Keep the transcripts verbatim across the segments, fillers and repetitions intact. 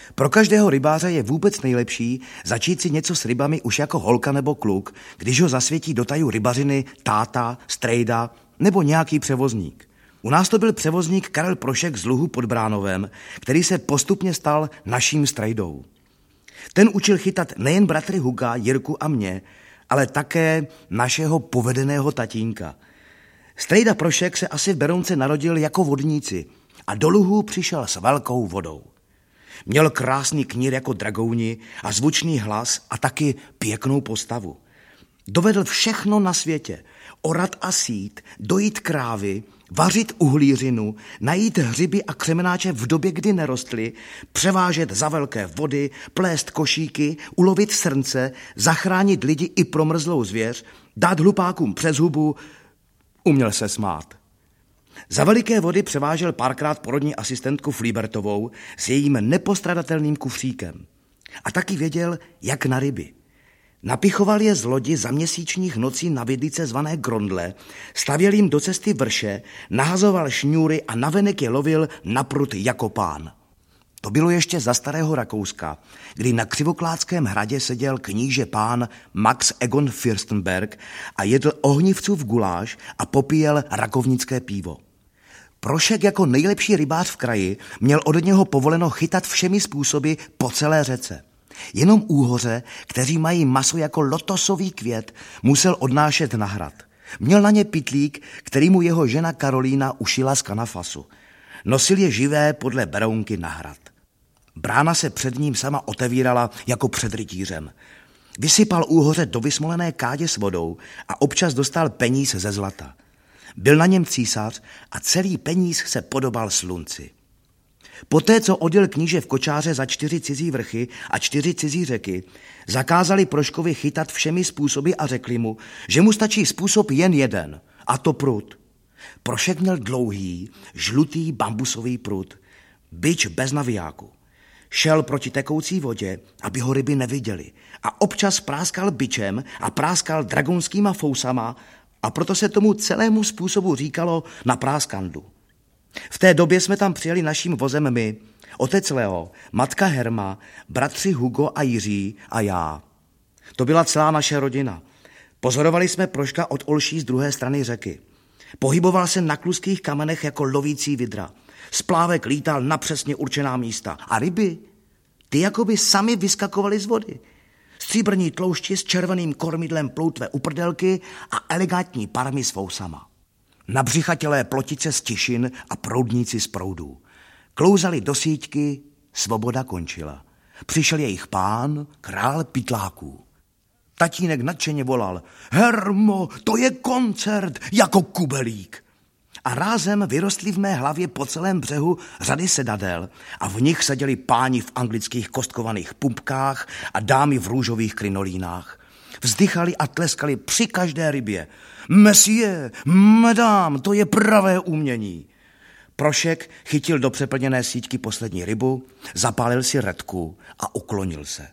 Pro každého rybáře je vůbec nejlepší začít si něco s rybami už jako holka nebo kluk, když ho zasvětí do tajů rybařiny táta, strejda nebo nějaký převozník. U nás to byl převozník Karel Prošek z Luhu pod Bránovem, který se postupně stal naším strejdou. Ten učil chytat nejen bratry Huga, Jirku a mě, ale také našeho povedeného tatínka. Strejda Prošek se asi v Berounce narodil jako vodníci a do Luhu přišel s velkou vodou. Měl krásný knír jako dragouni a zvučný hlas a taky pěknou postavu. Dovedl všechno na světě. Orat a sít, dojít krávy, vařit uhlířinu, najít hřiby a křemenáče v době, kdy nerostly, převážet za velké vody, plést košíky, ulovit srnce, zachránit lidi i promrzlou zvěř, dát hlupákům přes hubu, uměl se smát. Za veliké vody převážel párkrát porodní asistentku Flíbertovou s jejím nepostradatelným kufříkem. A taky věděl, jak na ryby. Napichoval je z lodi za měsíčních nocí na vidlice zvané grondle, stavěl jim do cesty vrše, nahazoval šňůry a navenek je lovil na prut jako pán. To bylo ještě za starého Rakouska, kdy na Křivoklátském hradě seděl kníže pán Max Egon Fürstenberg a jedl ohnivcův guláš a popíjel rakovnické pivo. Prošek jako nejlepší rybář v kraji měl od něho povoleno chytat všemi způsoby po celé řece. Jenom úhoře, kteří mají maso jako lotosový květ, musel odnášet na hrad. Měl na ně pytlík, který mu jeho žena Karolína ušila z kanafasu. Nosil je živé podle Berounky na hrad. Brána se před ním sama otevírala jako před rytířem. Vysypal úhoře do vysmolené kádě s vodou a občas dostal peníz ze zlata. Byl na něm císař a celý peníz se podobal slunci. Poté, co odjel kníže v kočáře za čtyři cizí vrchy a čtyři cizí řeky, zakázali Proškovi chytat všemi způsoby a řekli mu, že mu stačí způsob jen jeden, a to prut. Prošek měl dlouhý, žlutý bambusový prut, bič bez navijáku. Šel proti tekoucí vodě, aby ho ryby neviděly, a občas práskal bičem a práskal dragonskýma fousama, a proto se tomu celému způsobu říkalo na práskandu. V té době jsme tam přijeli naším vozem my, otec Leo, matka Herma, bratři Hugo a Jiří a já. To byla celá naše rodina. Pozorovali jsme Proška od Olší z druhé strany řeky. Pohyboval se na kluských kamenech jako lovící vidra. Splávek lítal na přesně určená místa. A ryby, ty jakoby sami vyskakovaly z vody. Stříbrní tloušti s červeným kormidlem ploutve u prdelky a elegantní parmy s fousama. Nabřichatělé plotice z tišin a proudníci z proudů. Klouzali do síťky, svoboda končila. Přišel jejich pán, král pytláků. Tatínek nadšeně volal, Hermo, to je koncert, jako kubelík. A rázem vyrostly v mé hlavě po celém břehu řady sedadel a v nich seděli páni v anglických kostkovaných pumpkách a dámy v růžových krinolínách. Vzdychali a tleskali při každé rybě. Monsieur, madame, to je pravé umění. Prošek chytil do přeplněné síťky poslední rybu, zapálil si redku a uklonil se.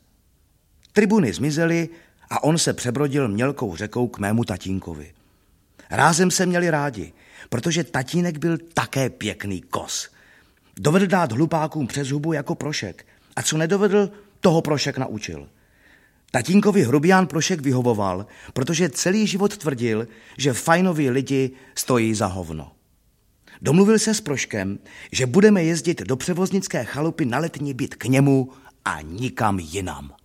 Tribuny zmizely a on se přebrodil mělkou řekou k mému tatínkovi. Rázem se měli rádi, protože tatínek byl také pěkný kos. Dovedl dát hlupákům přes hubu jako Prošek a co nedovedl, toho Prošek naučil. Tatínkovi hrubián Prošek vyhovoval, protože celý život tvrdil, že fajnoví lidi stojí za hovno. Domluvil se s Proškem, že budeme jezdit do převoznické chalupy na letní byt k němu a nikam jinam.